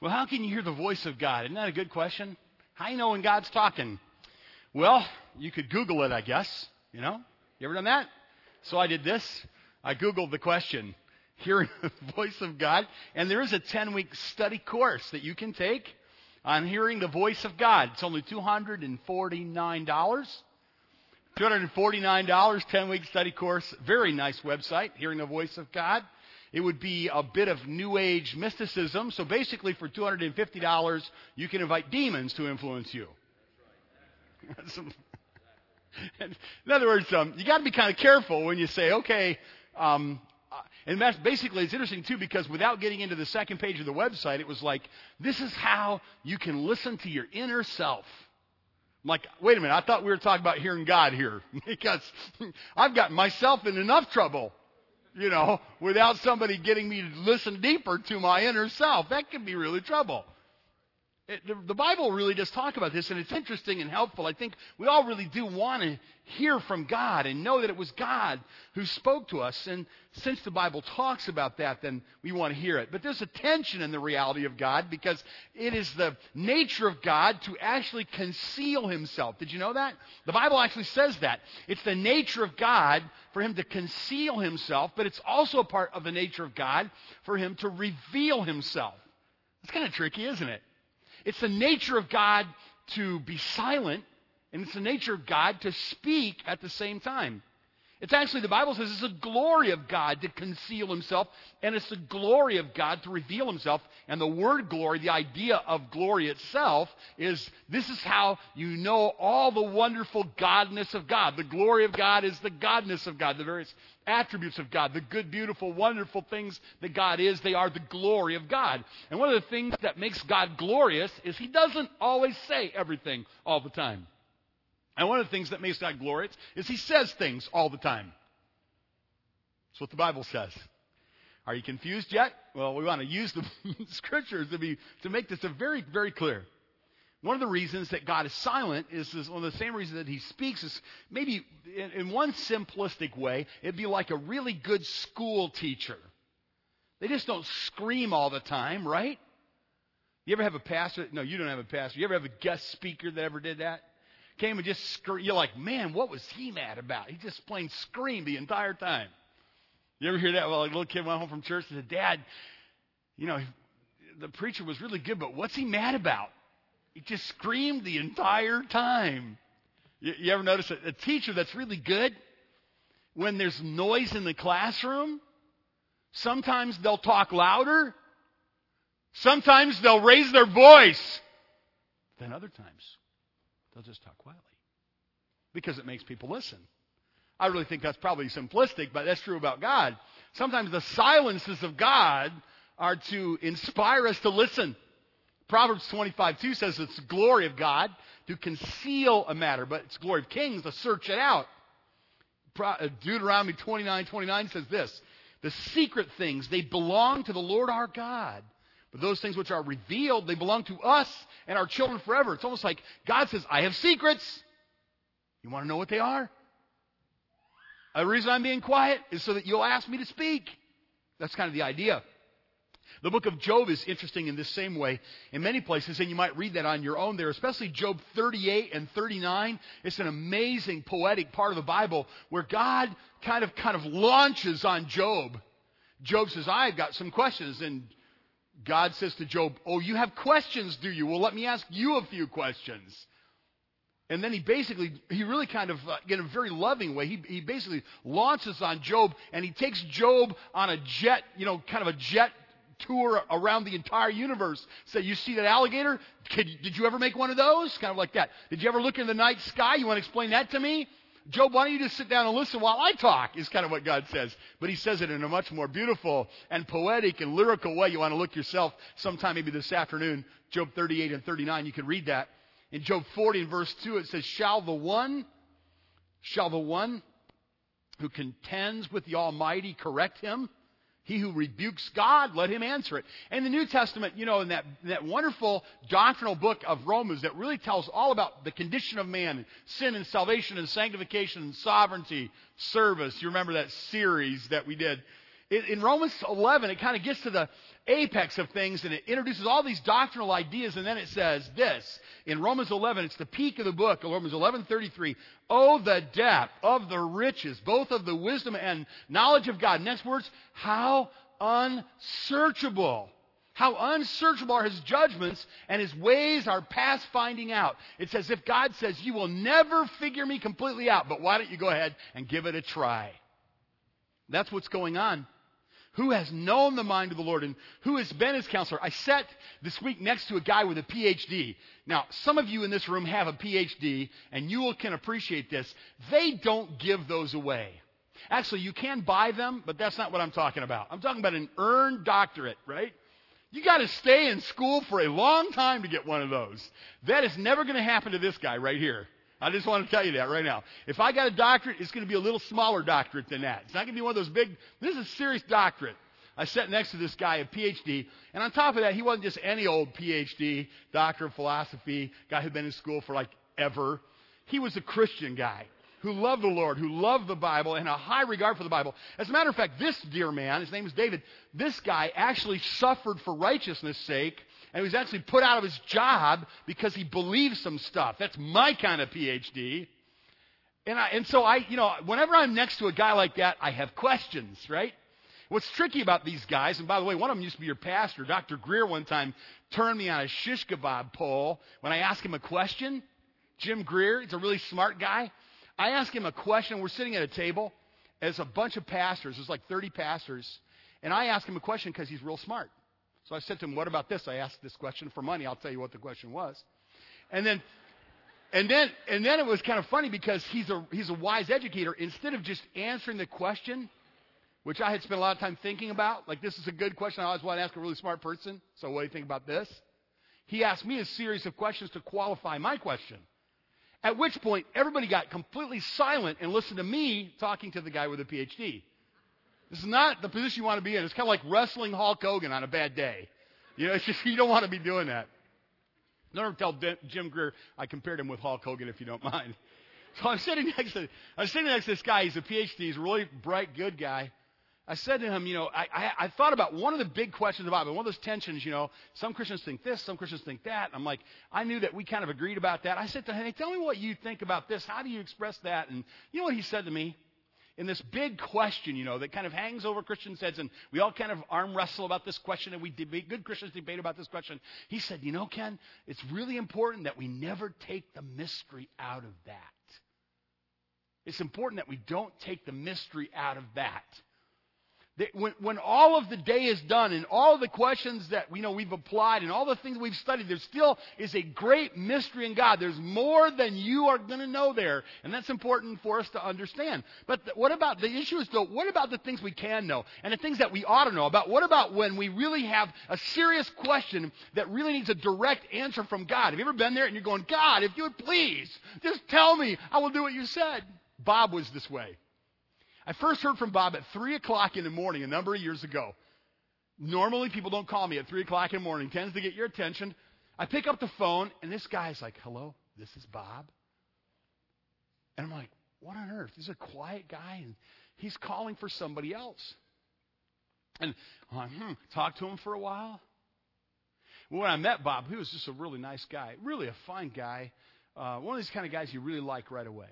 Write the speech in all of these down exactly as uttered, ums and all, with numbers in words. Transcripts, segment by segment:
Well, how can you hear the voice of God? Isn't that a good question? How do you know when God's talking? Well, you could Google it, I guess. You know? You ever done that? So I did this. I Googled the question, hearing the voice of God. And there is a ten-week study course that you can take on hearing the voice of God. It's only two hundred forty-nine dollars. two hundred forty-nine dollars, ten-week study course. Very nice website, Hearing the Voice of God. It would be a bit of New Age mysticism. So basically for two hundred fifty dollars, you can invite demons to influence you. In other words, um, you got to be kind of careful when you say, okay, um, uh, and that's basically, it's interesting too, because without getting into the second page of the website, it was like, this is how you can listen to your inner self. I'm like, wait a minute, I thought we were talking about hearing God here, because I've gotten myself in enough trouble, you know, without somebody getting me to listen deeper to my inner self. That can be really trouble. It, the, the Bible really does talk about this, and it's interesting and helpful. I think we all really do want to hear from God and know that it was God who spoke to us. And since the Bible talks about that, then we want to hear it. But there's a tension in the reality of God, because it is the nature of God to actually conceal himself. Did you know that? The Bible actually says that. It's the nature of God for him to conceal himself, but it's also a part of the nature of God for him to reveal himself. It's kind of tricky, isn't it? It's the nature of God to be silent, and it's the nature of God to speak at the same time. It's actually, the Bible says, it's the glory of God to conceal himself, and it's the glory of God to reveal himself. And the word glory, the idea of glory itself, is this is how you know all the wonderful godness of God. The glory of God is the godness of God, the various attributes of God, the good, beautiful, wonderful things that God is. They are the glory of God. And one of the things that makes God glorious is he doesn't always say everything all the time. And one of the things that makes God glorious is he says things all the time. That's what the Bible says. Are you confused yet? Well, we want to use the scriptures to be to make this a very, very clear. One of the reasons that God is silent is, is one of the same reasons that he speaks is maybe in, in one simplistic way, it'd be like a really good school teacher. They just don't scream all the time, right? You ever have a pastor? No, you don't have a pastor. You ever have a guest speaker that ever did that? Came and just screamed. You're like, man, what was he mad about? He just plain screamed the entire time. You ever hear that? Well, a little kid went home from church and said, Dad, you know, the preacher was really good, but what's he mad about? He just screamed the entire time. You, you ever notice a, a teacher that's really good, when there's noise in the classroom, sometimes they'll talk louder. Sometimes they'll raise their voice. Then other times, they'll just talk quietly because it makes people listen. I really think that's probably simplistic, but that's true about God. Sometimes the silences of God are to inspire us to listen. Proverbs twenty-five two says it's the glory of God to conceal a matter, but it's the glory of kings to search it out. Deuteronomy twenty-nine twenty-nine says this: the secret things, they belong to the Lord our God. But those things which are revealed, they belong to us and our children forever. It's almost like God says, I have secrets. You want to know what they are? The reason I'm being quiet is so that you'll ask me to speak. That's kind of the idea. The book of Job is interesting in this same way in many places, and you might read that on your own there, especially Job thirty-eight and thirty-nine. It's an amazing poetic part of the Bible where God kind of kind of launches on Job. Job says, I've got some questions, and God says to Job, oh, you have questions, do you? Well, let me ask you a few questions. And then he basically, he really kind of, uh, in a very loving way, he, he basically launches on Job, and he takes Job on a jet, you know, kind of a jet tour around the entire universe. Say, you see that alligator? Could, did you ever make one of those? Kind of like that. Did you ever look in the night sky? You want to explain that to me? Job, why don't you just sit down and listen while I talk, is kind of what God says. But he says it in a much more beautiful and poetic and lyrical way. You want to look yourself sometime, maybe this afternoon, Job thirty-eight and thirty-nine. You can read that. In Job forty and verse two, it says, Shall the one, shall the one who contends with the Almighty correct him? He who rebukes God, let him answer it. And the New Testament, you know, in that, that wonderful doctrinal book of Romans that really tells all about the condition of man, sin and salvation and sanctification and sovereignty, service. You remember that series that we did. In, in Romans eleven, it kind of gets to the apex of things, and it introduces all these doctrinal ideas, and then it says this. In Romans eleven, it's the peak of the book, Romans eleven thirty-three. Oh, the depth of the riches, both of the wisdom and knowledge of God. Next words, how unsearchable. How unsearchable are his judgments, and his ways are past finding out. It's as if God says, you will never figure me completely out, but why don't you go ahead and give it a try? That's what's going on. Who has known the mind of the Lord, and who has been his counselor? I sat this week next to a guy with a P H D. Now, some of you in this room have a P H D, and you can appreciate this. They don't give those away. Actually, you can buy them, but that's not what I'm talking about. I'm talking about an earned doctorate, right? You got to stay in school for a long time to get one of those. That is never going to happen to this guy right here. I just want to tell you that right now. If I got a doctorate, it's going to be a little smaller doctorate than that. It's not going to be one of those big, this is a serious doctorate. I sat next to this guy, a P H D, and on top of that, he wasn't just any old P H D, doctor of philosophy, guy who'd been in school for like ever. He was a Christian guy who loved the Lord, who loved the Bible, and a high regard for the Bible. As a matter of fact, this dear man, his name is David, this guy actually suffered for righteousness' sake, and he was actually put out of his job because he believed some stuff. That's my kind of P H D. And, I, and so I, you know, whenever I'm next to a guy like that, I have questions, right? What's tricky about these guys, and by the way, one of them used to be your pastor, Doctor Greer, one time turned me on a shish kebab pole when I asked him a question. Jim Greer, he's a really smart guy. I asked him a question. We're sitting at a table as a bunch of pastors. There's like thirty pastors. And I asked him a question because he's real smart. So I said to him, what about this? I asked this question for money. I'll tell you what the question was. And then and then and then it was kind of funny because he's a he's a wise educator. Instead of just answering the question, which I had spent a lot of time thinking about, like this is a good question. I always want to ask a really smart person. So what do you think about this? He asked me a series of questions to qualify my question. At which point, everybody got completely silent and listened to me talking to the guy with a P H D. This is not the position you want to be in. It's kind of like wrestling Hulk Hogan on a bad day. You know, it's just, you don't want to be doing that. Never tell Jim Greer I compared him with Hulk Hogan, if you don't mind. So I'm sitting next to, I'm sitting next to this guy. He's a P H D. He's a really bright, good guy. I said to him, you know, I, I, I thought about one of the big questions about it, one of those tensions, you know, some Christians think this, some Christians think that. I'm like, I knew that we kind of agreed about that. I said to him, hey, tell me what you think about this. How do you express that? And you know what he said to me? In this big question, you know, that kind of hangs over Christians' heads, and we all kind of arm wrestle about this question, and we debate, good Christians debate about this question. He said, you know, Ken, it's really important that we never take the mystery out of that. It's important that we don't take the mystery out of that. That when, when all of the day is done and all of the questions that we know we've applied and all the things we've studied, there still is a great mystery in God. There's more than you are going to know there. And that's important for us to understand. But th- what about, the issue is though, what about the things we can know and the things that we ought to know about? What about when we really have a serious question that really needs a direct answer from God? Have you ever been there and you're going, God, if you would please, just tell me, I will do what you said. Bob was this way. I first heard from Bob at three o'clock in the morning a number of years ago. Normally, people don't call me at three o'clock in the morning. It tends to get your attention. I pick up the phone, and this guy's like, hello, this is Bob. And I'm like, what on earth? He's a quiet guy, and he's calling for somebody else. And I'm like, hmm, talked to him for a while. Well, when I met Bob, he was just a really nice guy, really a fine guy, uh, one of these kind of guys you really like right away.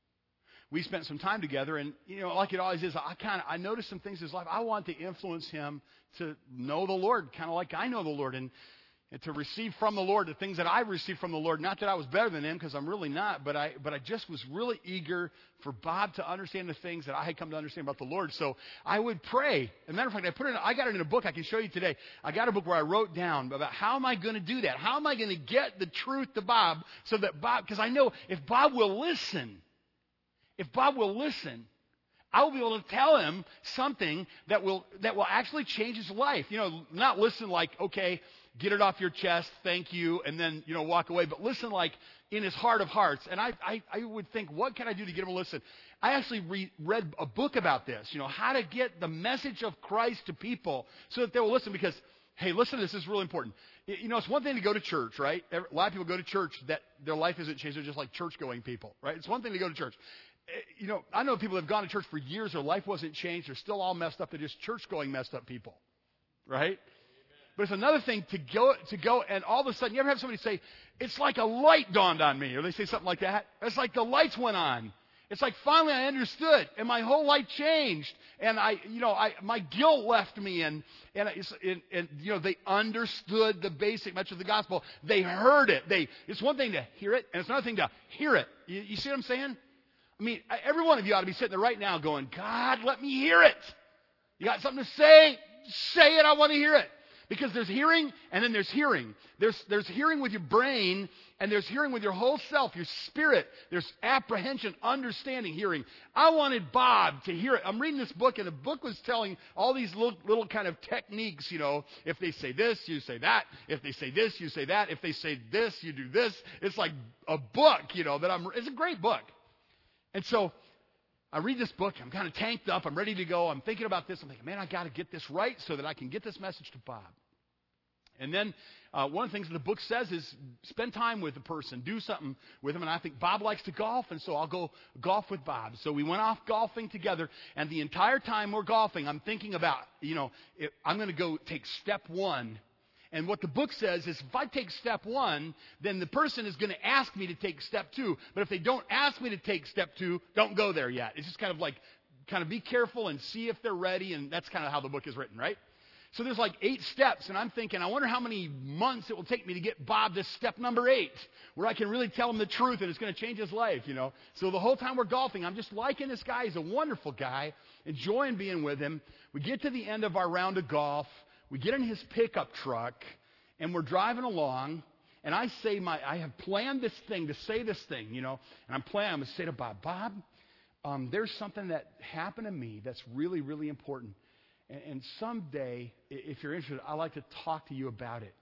We spent some time together, and, you know, like it always is, I kind of, I noticed some things in his life. I want to influence him to know the Lord, kind of like I know the Lord, and, and to receive from the Lord the things that I've received from the Lord. Not that I was better than him, because I'm really not, but I, but I just was really eager for Bob to understand the things that I had come to understand about the Lord. So I would pray. As a matter of fact, I put it, I got it in a book I can show you today. I got a book where I wrote down about how am I going to do that? How am I going to get the truth to Bob so that Bob, because I know if Bob will listen, If Bob will listen, I will be able to tell him something that will that will actually change his life. You know, not listen like, okay, get it off your chest, thank you, and then, you know, walk away. But listen like in his heart of hearts. And I I, I would think, what can I do to get him to listen? I actually re- read a book about this, you know, how to get the message of Christ to people so that they will listen. Because, hey, listen to this, this is really important. You know, it's one thing to go to church, right? A lot of people go to church that their life isn't changed. They're just like church-going people, right? It's one thing to go to church. you know, I know people that have gone to church for years, their life wasn't changed, they're still all messed up, they're just church-going messed up people, right? But it's another thing to go, to go and all of a sudden, you ever have somebody say, it's like a light dawned on me, or they say something like that? It's like the lights went on. It's like finally I understood, and my whole life changed, and I, you know, I my guilt left me, and and, it's, and and you know they understood the basic message of the gospel. They heard it. They it's one thing to hear it, and it's another thing to hear it. You, you see what I'm saying? I mean, every one of you ought to be sitting there right now, going, God, let me hear it. You got something to say? Say it. I want to hear it. Because there's hearing, and then there's hearing. There's, there's hearing with your brain, and there's hearing with your whole self, your spirit. There's apprehension, understanding, hearing. I wanted Bob to hear it. I'm reading this book, and the book was telling all these little, little kind of techniques, you know. If they say this, you say that. If they say this, you say that. If they say this, you do this. It's like a book, you know, that I'm, it's a great book. And so I read this book. I'm kind of tanked up. I'm ready to go. I'm thinking about this. I'm thinking, man, I got to get this right so that I can get this message to Bob. And then uh, one of the things that the book says is spend time with the person. Do something with him. And I think Bob likes to golf, and so I'll go golf with Bob. So we went off golfing together, and the entire time we're golfing, I'm thinking about, you know, if I'm going to go take step one. And what the book says is if I take step one, then the person is going to ask me to take step two. But if they don't ask me to take step two, don't go there yet. It's just kind of like, kind of be careful and see if they're ready. And that's kind of how the book is written, right? So there's like eight steps. And I'm thinking, I wonder how many months it will take me to get Bob to step number eight, where I can really tell him the truth and it's going to change his life, you know. So the whole time we're golfing, I'm just liking this guy. He's a wonderful guy, enjoying being with him. We get to the end of our round of golf. We get in his pickup truck, and we're driving along, and I say my, I have planned this thing to say this thing, you know, and I'm planning, I'm going to say to Bob, Bob, um, there's something that happened to me that's really, really important, and, and someday, if you're interested, I'd like to talk to you about it.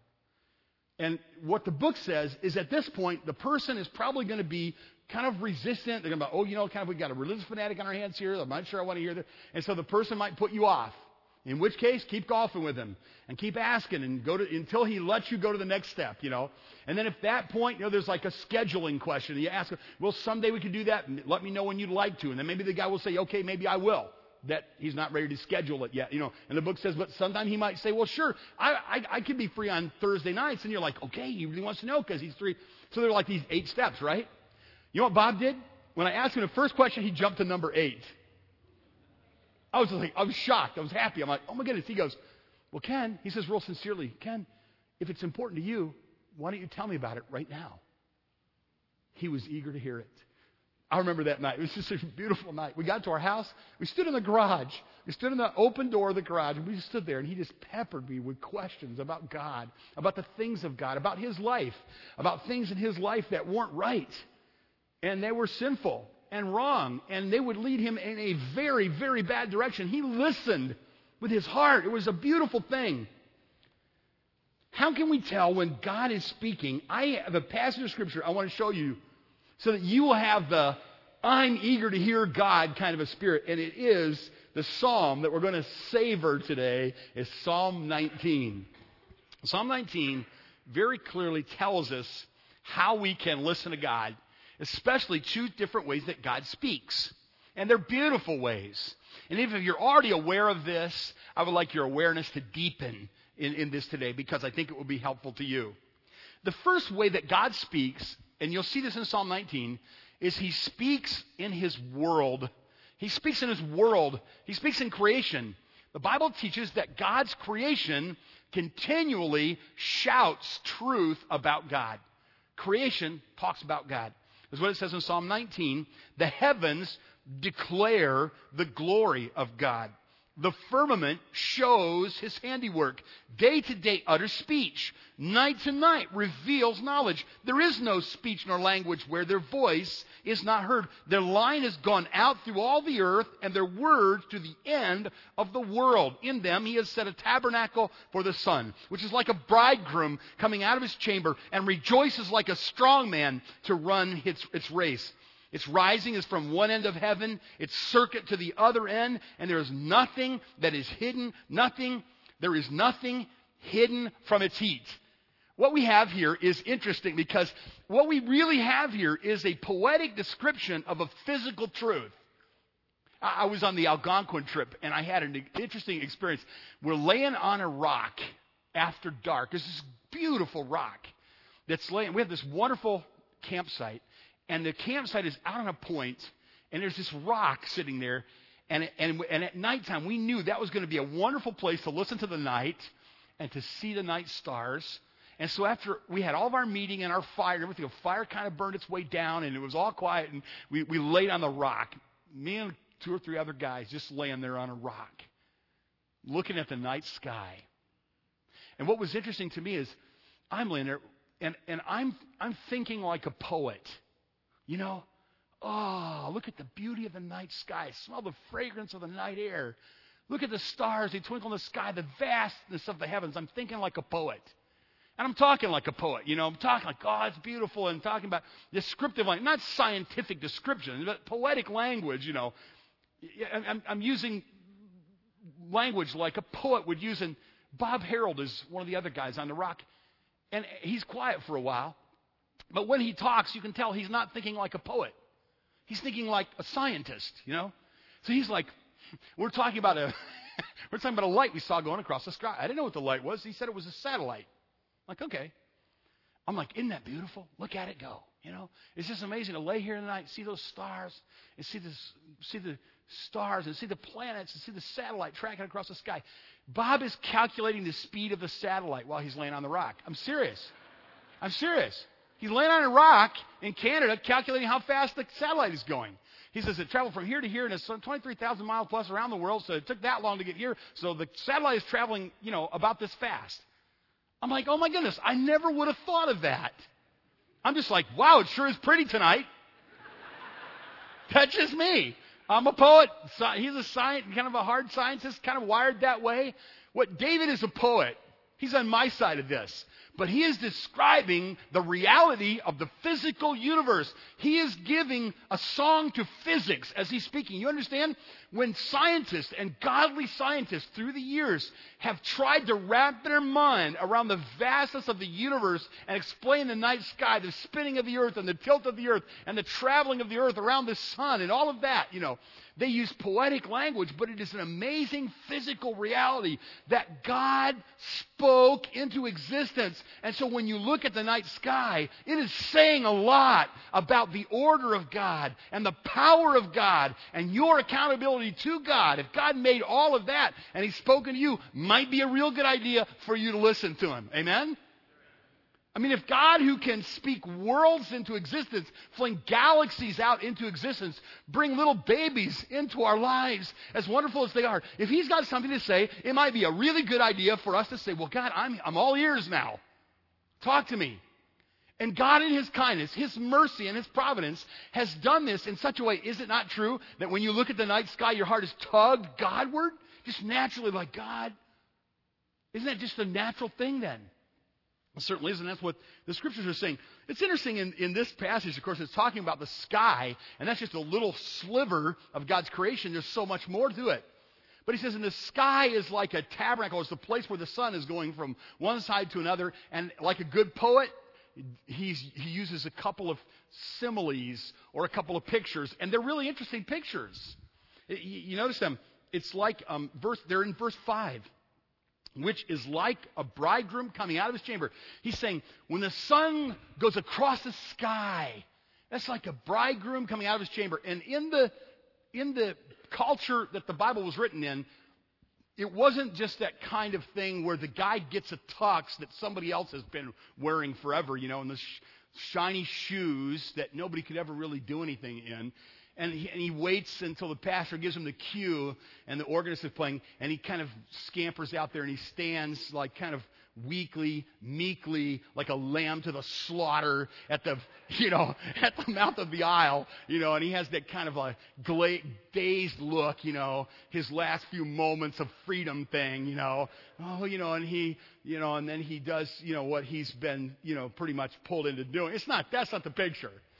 And what the book says is at this point, the person is probably going to be kind of resistant. They're going to be, oh, you know, kind of, we've got a religious fanatic on our hands here. I'm not sure I want to hear this. And so the person might put you off. In which case, keep golfing with him and keep asking and go to until he lets you go to the next step, you know. And then at that point, you know, there's like a scheduling question. You ask him, well, someday we can do that. And let me know when you'd like to. And then maybe the guy will say, okay, maybe I will. That he's not ready to schedule it yet, you know. And the book says, but sometime he might say, well, sure, I I, I could be free on Thursday nights. And you're like, okay, he really wants to know because he's free. So there are like these eight steps, right? You know what Bob did? When I asked him the first question, he jumped to number eight. I was like, I was shocked. I was happy. I'm like, oh my goodness. He goes, well, Ken, he says real sincerely, Ken, if it's important to you, why don't you tell me about it right now? He was eager to hear it. I remember that night. It was just a beautiful night. We got to our house. We stood in the garage. We stood in the open door of the garage, and we just stood there, and he just peppered me with questions about God, about the things of God, about his life, about things in his life that weren't right, and they were sinful and wrong, and they would lead him in a very, very bad direction. He listened with his heart. It was a beautiful thing. How can we tell when God is speaking? I have a passage of Scripture I want to show you so that you will have the I'm eager to hear God kind of a spirit, and it is the psalm that we're going to savor today is Psalm nineteen. Psalm nineteen very clearly tells us how we can listen to God, especially two different ways that God speaks. And they're beautiful ways. And if you're already aware of this, I would like your awareness to deepen in, in this today because I think it will be helpful to you. The first way that God speaks, and you'll see this in Psalm nineteen, is he speaks in his world. He speaks in his world. He speaks in creation. The Bible teaches that God's creation continually shouts truth about God. Creation talks about God. That's what it says in Psalm nineteen. The heavens declare the glory of God. The firmament shows his handiwork. Day to day utters speech. Night to night reveals knowledge. There is no speech nor language where their voice is not heard. Their line has gone out through all the earth, and their words to the end of the world. In them he has set a tabernacle for the sun, which is like a bridegroom coming out of his chamber, and rejoices like a strong man to run its, its race. Its rising is from one end of heaven, its circuit to the other end, and there is nothing that is hidden, nothing, there is nothing hidden from its heat. What we have here is interesting because what we really have here is a poetic description of a physical truth. I was on the Algonquin trip, and I had an interesting experience. We're laying on a rock after dark. There's this beautiful rock that's laying. We have this wonderful campsite, and the campsite is out on a point, and there's this rock sitting there. And, and, and at nighttime, we knew that was going to be a wonderful place to listen to the night and to see the night stars. And so after we had all of our meeting and our fire and everything, the fire kind of burned its way down, and it was all quiet, and we, we laid on the rock. Me and two or three other guys just laying there on a rock, looking at the night sky. And what was interesting to me is I'm laying there, and, and I'm, I'm thinking like a poet. You know, oh, look at the beauty of the night sky. Smell the fragrance of the night air. Look at the stars. They twinkle in the sky, the vastness of the heavens. I'm thinking like a poet. And I'm talking like a poet, you know. I'm talking like, oh, it's beautiful, and talking about descriptive language, not scientific description, but poetic language, you know. I'm, I'm using language like a poet would use, and Bob Harold is one of the other guys on the rock. And he's quiet for a while, but when he talks, you can tell he's not thinking like a poet. He's thinking like a scientist, you know. So he's like, we're talking about a, we're talking about a light we saw going across the sky. I didn't know what the light was. He said it was a satellite. I'm like, okay. I'm like, isn't that beautiful? Look at it go. You know, it's just amazing to lay here tonight, see those stars, and see this, see the stars, and see the planets, and see the satellite tracking across the sky. Bob is calculating the speed of the satellite while he's laying on the rock. I'm serious. I'm serious. He's laying on a rock in Canada, calculating how fast the satellite is going. He says it traveled from here to here, and it's twenty-three thousand miles plus around the world, so it took that long to get here. So the satellite is traveling, you know, about this fast. I'm like, oh my goodness, I never would have thought of that. I'm just like, wow, it sure is pretty tonight. That's just me. I'm a poet. He's a science, kind of a hard scientist, kind of wired that way. What David is a poet. He's on my side of this. But he is describing the reality of the physical universe. He is giving a song to physics as he's speaking. You understand? When scientists and godly scientists through the years have tried to wrap their mind around the vastness of the universe and explain the night sky, the spinning of the earth and the tilt of the earth and the traveling of the earth around the sun and all of that, you know, they use poetic language, but it is an amazing physical reality that God spoke into existence. And so when you look at the night sky, it is saying a lot about the order of God and the power of God and your accountability to God. If God made all of that and He's spoken to you, might be a real good idea for you to listen to Him. Amen? I mean, if God, who can speak worlds into existence, fling galaxies out into existence, bring little babies into our lives, as wonderful as they are, if He's got something to say, it might be a really good idea for us to say, well, God, I'm, I'm all ears now. Talk to me. And God, in His kindness, His mercy, and His providence has done this in such a way. Is it not true that when you look at the night sky, your heart is tugged Godward? Just naturally like, God, isn't that just a natural thing then? It certainly is, and that's what the Scriptures are saying. It's interesting in, in this passage, of course, it's talking about the sky, and that's just a little sliver of God's creation. There's so much more to it. But He says, and the sky is like a tabernacle. It's the place where the sun is going from one side to another. And like a good poet, he's, he uses a couple of similes or a couple of pictures, and they're really interesting pictures. You, you notice them. It's like, um, verse. they're in verse five. Which is like a bridegroom coming out of his chamber. He's saying, when the sun goes across the sky, that's like a bridegroom coming out of his chamber. And in the, in the culture that the Bible was written in, it wasn't just that kind of thing where the guy gets a tux that somebody else has been wearing forever, you know, and the sh- shiny shoes that nobody could ever really do anything in. And he, and he waits until the pastor gives him the cue and the organist is playing, and he kind of scampers out there and he stands like kind of weakly, meekly, like a lamb to the slaughter at the, you know, at the mouth of the aisle, you know, and he has that kind of a gla- dazed look, you know, his last few moments of freedom thing, you know, oh, you know, and he, you know, and then he does, you know, what he's been, you know, pretty much pulled into doing. It's not, that's not the picture.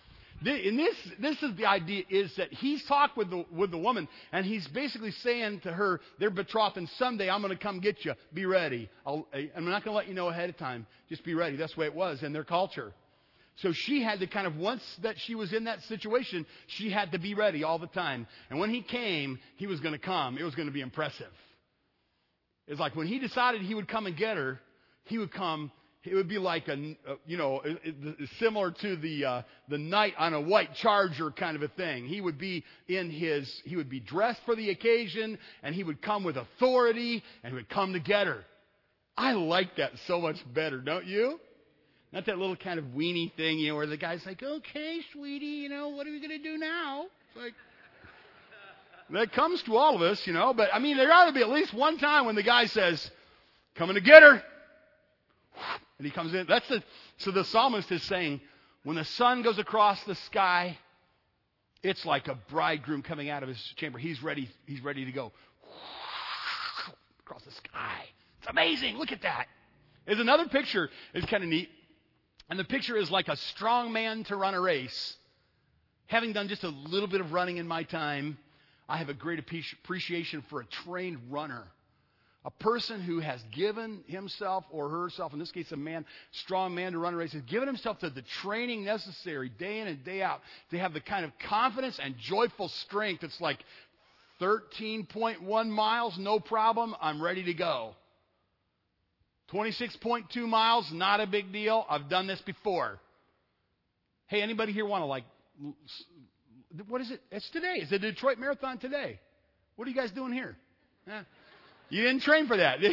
And this, this is the idea, is that he's talked with the, with the woman, and he's basically saying to her, they're betrothed, and someday I'm going to come get you. Be ready. I'll, I'm not going to let you know ahead of time. Just be ready. That's the way it was in their culture. So she had to kind of, once that she was in that situation, she had to be ready all the time. And when he came, he was going to come. It was going to be impressive. It's like when he decided he would come and get her, he would come. It would be like a, you know, similar to the uh, the knight on a white charger kind of a thing. He would be in his, he would be dressed for the occasion, and he would come with authority, and he would come to get her. I like that so much better, don't you? Not that little kind of weenie thing, you know, where the guy's like, okay, sweetie, you know, what are we going to do now? It's like, that comes to all of us, you know. But, I mean, there ought to be at least one time when the guy says, coming to get her. And he comes in. That's the, so the psalmist is saying, when the sun goes across the sky, it's like a bridegroom coming out of his chamber. He's ready. He's ready to go across the sky. It's amazing. Look at that. There's another picture. It's kind of neat. And the picture is like a strong man to run a race. Having done just a little bit of running in my time, I have a great appreciation for a trained runner. A person who has given himself or herself, in this case a man, strong man to run a race, has given himself to the training necessary day in and day out to have the kind of confidence and joyful strength. It's like thirteen point one miles, no problem, I'm ready to go. twenty-six point two miles, not a big deal. I've done this before. Hey, anybody here want to like, what is it? It's today. It's the Detroit Marathon today. What are you guys doing here? Eh, you didn't train for that.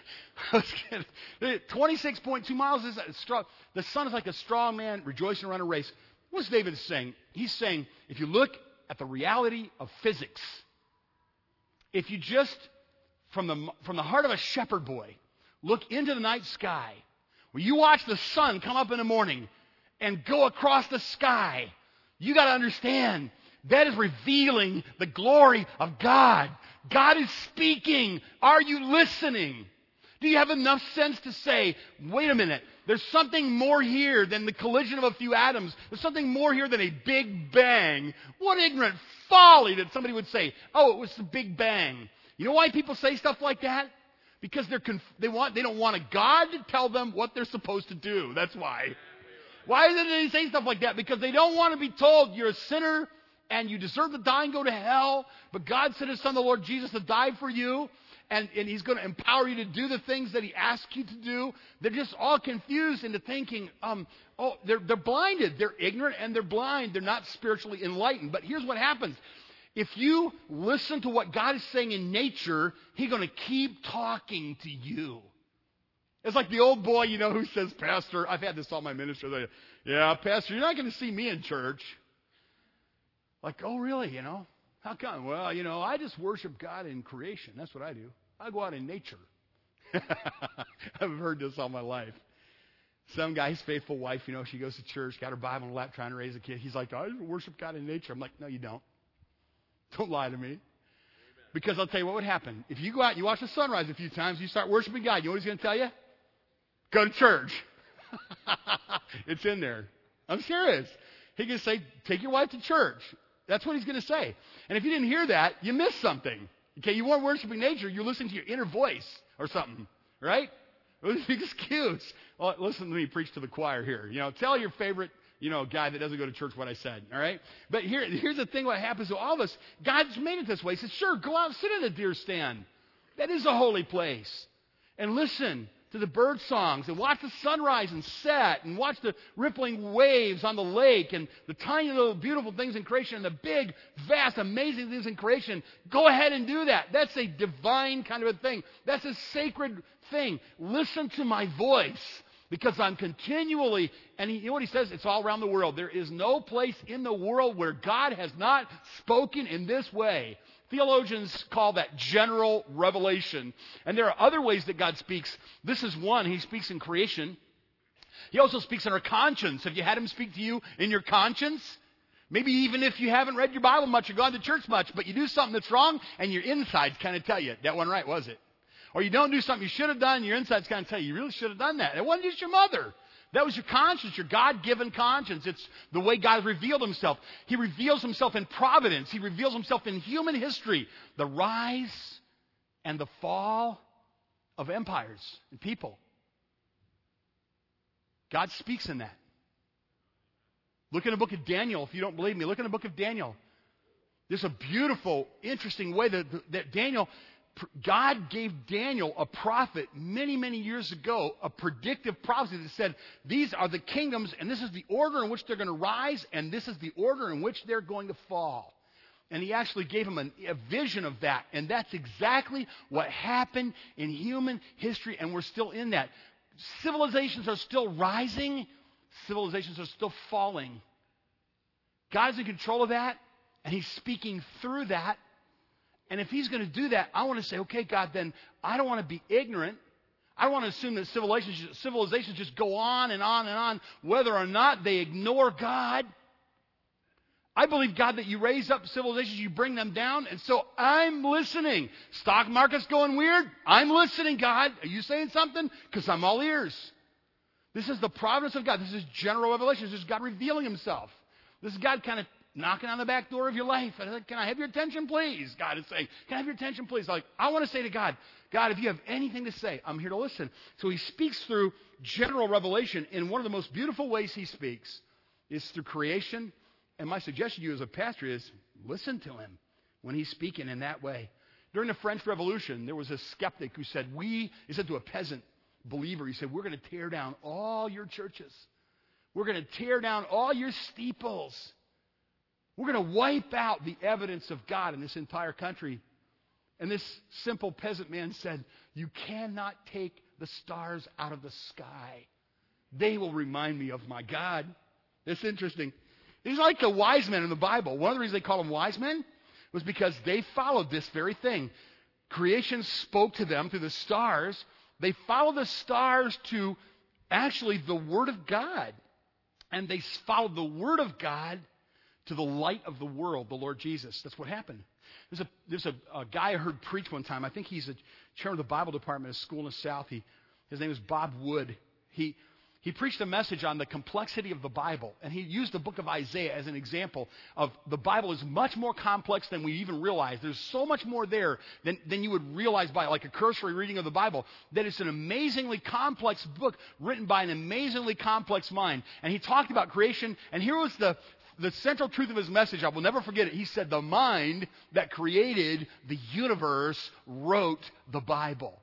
twenty-six point two miles is strong. The sun is like a strong man rejoicing to run a race. What's David saying? He's saying, if you look at the reality of physics, if you just, from the, from the heart of a shepherd boy, look into the night sky, when you watch the sun come up in the morning and go across the sky, you got to understand that is revealing the glory of God. God is speaking. Are you listening? Do you have enough sense to say, wait a minute, there's something more here than the collision of a few atoms. There's something more here than a big bang. What ignorant folly that somebody would say, oh, it was the Big Bang. You know why people say stuff like that? Because they're conf- they want they don't want a God to tell them what they're supposed to do. That's why. Why do they say stuff like that? Because they don't want to be told you're a sinner and you deserve to die and go to hell, but God sent His Son, the Lord Jesus, to die for you, and, and He's going to empower you to do the things that He asks you to do. They're just all confused into thinking, um, oh, they're, they're blinded. They're ignorant and they're blind. They're not spiritually enlightened. But here's what happens. If you listen to what God is saying in nature, He's going to keep talking to you. It's like the old boy, you know, who says, Pastor, I've had this all my ministry. Like, yeah, Pastor, you're not going to see me in church. Like, oh, really, you know? How come? Well, you know, I just worship God in creation. That's what I do. I go out in nature. I've heard this all my life. Some guy, his faithful wife, you know, she goes to church, got her Bible in her lap, trying to raise a kid. He's like, I worship God in nature. I'm like, no, you don't. Don't lie to me. Amen. Because I'll tell you what would happen. If you go out and you watch the sunrise a few times, you start worshiping God, you know what He's going to tell you? Go to church. It's in there. I'm serious. He's going to say, take your wife to church. That's what He's going to say. And if you didn't hear that, you missed something. Okay, you weren't worshiping nature. You're listening to your inner voice or something, right? It was an excuse. Well, listen to me preach to the choir here. You know, tell your favorite, you know, guy that doesn't go to church what I said, all right? But here, here's the thing what happens to all of us. God's made it this way. He says, sure, go out and sit in a deer stand. That is a holy place. And listen to the bird songs and watch the sunrise and set and watch the rippling waves on the lake and the tiny little beautiful things in creation and the big, vast, amazing things in creation. Go ahead and do that. That's a divine kind of a thing. That's a sacred thing. Listen to my voice because I'm continually, and he, you know what he says? It's all around the world. There is no place in the world where God has not spoken in this way. Theologians call that general revelation. And there are other ways that God speaks. This is one. He speaks in creation. He also speaks in our conscience. Have you had Him speak to you in your conscience? Maybe even if you haven't read your Bible much or gone to church much, but you do something that's wrong and your insides kind of tell you, that wasn't right, was it? Or you don't do something you should have done, and your insides kind of tell you, you really should have done that. It wasn't just your mother. That was your conscience, your God-given conscience. It's the way God revealed himself. He reveals himself in providence. He reveals himself in human history. The rise and the fall of empires and people. God speaks in that. Look in the book of Daniel. If you don't believe me, look in the book of Daniel. There's a beautiful, interesting way that, that Daniel... God gave Daniel, a prophet, many, many years ago, a predictive prophecy that said, these are the kingdoms, and this is the order in which they're going to rise, and this is the order in which they're going to fall. And he actually gave him an, a vision of that, and that's exactly what happened in human history, and we're still in that. Civilizations are still rising. Civilizations are still falling. God is in control of that, and he's speaking through that. And if he's going to do that, I want to say, okay, God, then I don't want to be ignorant. I don't want to assume that civilizations, civilizations just go on and on and on, whether or not they ignore God. I believe, God, that you raise up civilizations, you bring them down, and so I'm listening. Stock market's going weird. I'm listening, God. Are you saying something? Because I'm all ears. This is the providence of God. This is general revelation. This is God revealing himself. This is God kind of knocking on the back door of your life. And like, can I have your attention, please? God is saying, can I have your attention, please? Like, I want to say to God, God, if you have anything to say, I'm here to listen. So he speaks through general revelation. And one of the most beautiful ways he speaks is through creation. And my suggestion to you as a pastor is listen to him when he's speaking in that way. During the French Revolution, there was a skeptic who said, we, he said to a peasant believer, he said, we're going to tear down all your churches. We're going to tear down all your steeples. We're going to wipe out the evidence of God in this entire country. And this simple peasant man said, you cannot take the stars out of the sky. They will remind me of my God. It's interesting. These are like the wise men in the Bible. One of the reasons they call them wise men was because they followed this very thing. Creation spoke to them through the stars. They followed the stars to actually the Word of God. And they followed the Word of God to the light of the world, the Lord Jesus. That's what happened. There's a there's a, a guy I heard preach one time. I think he's a chair of the Bible department at a school in the South. He, his name is Bob Wood. He he preached a message on the complexity of the Bible, and he used the book of Isaiah as an example of the Bible is much more complex than we even realize. There's so much more there than, than you would realize by like a cursory reading of the Bible, that it's an amazingly complex book written by an amazingly complex mind. And he talked about creation, and here was the The central truth of his message, I will never forget it. He said, the mind that created the universe wrote the Bible.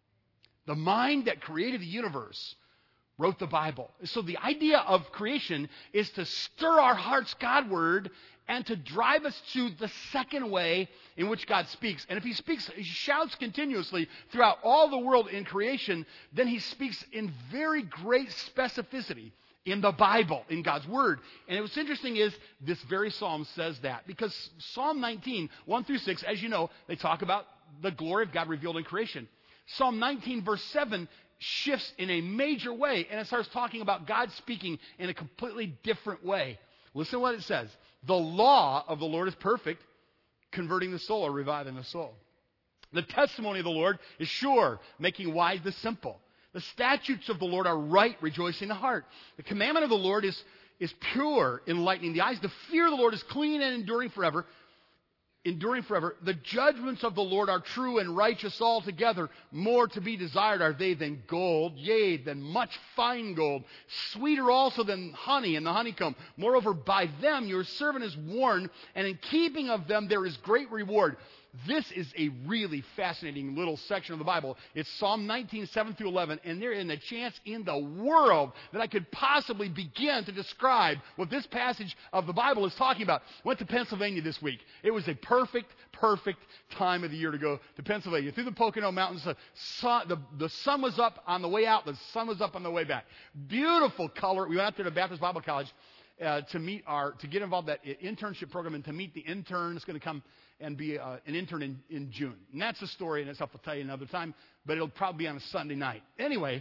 The mind that created the universe wrote the Bible. So the idea of creation is to stir our hearts Godward and to drive us to the second way in which God speaks. And if he speaks, he shouts continuously throughout all the world in creation, then he speaks in very great specificity in the Bible, in God's Word. And what's interesting is this very psalm says that. Because Psalm nineteen, one through six, as you know, they talk about the glory of God revealed in creation. Psalm nineteen, verse seven, shifts in a major way, and it starts talking about God speaking in a completely different way. Listen to what it says. The law of the Lord is perfect, converting the soul or reviving the soul. The testimony of the Lord is sure, making wise the simple. The statutes of the Lord are right, rejoicing the heart. The commandment of the Lord is, is pure, enlightening the eyes. The fear of the Lord is clean and enduring forever. Enduring forever. The judgments of the Lord are true and righteous altogether. More to be desired are they than gold, yea, than much fine gold. Sweeter also than honey and the honeycomb. Moreover, by them your servant is warned, and in keeping of them there is great reward. This is a really fascinating little section of the Bible. It's Psalm nineteen, seven through eleven, and there isn't a chance in the world that I could possibly begin to describe what this passage of the Bible is talking about. Went to Pennsylvania this week. It was a perfect, perfect time of the year to go to Pennsylvania. Through the Pocono Mountains, the sun, the, the sun was up on the way out, the sun was up on the way back. Beautiful color. We went out there to Baptist Bible College uh, to meet our, to get involved in that internship program and to meet the intern that's going to come and be uh, an intern in, in June. And that's a story, and itself I'll tell you another time, but it'll probably be on a Sunday night. Anyway,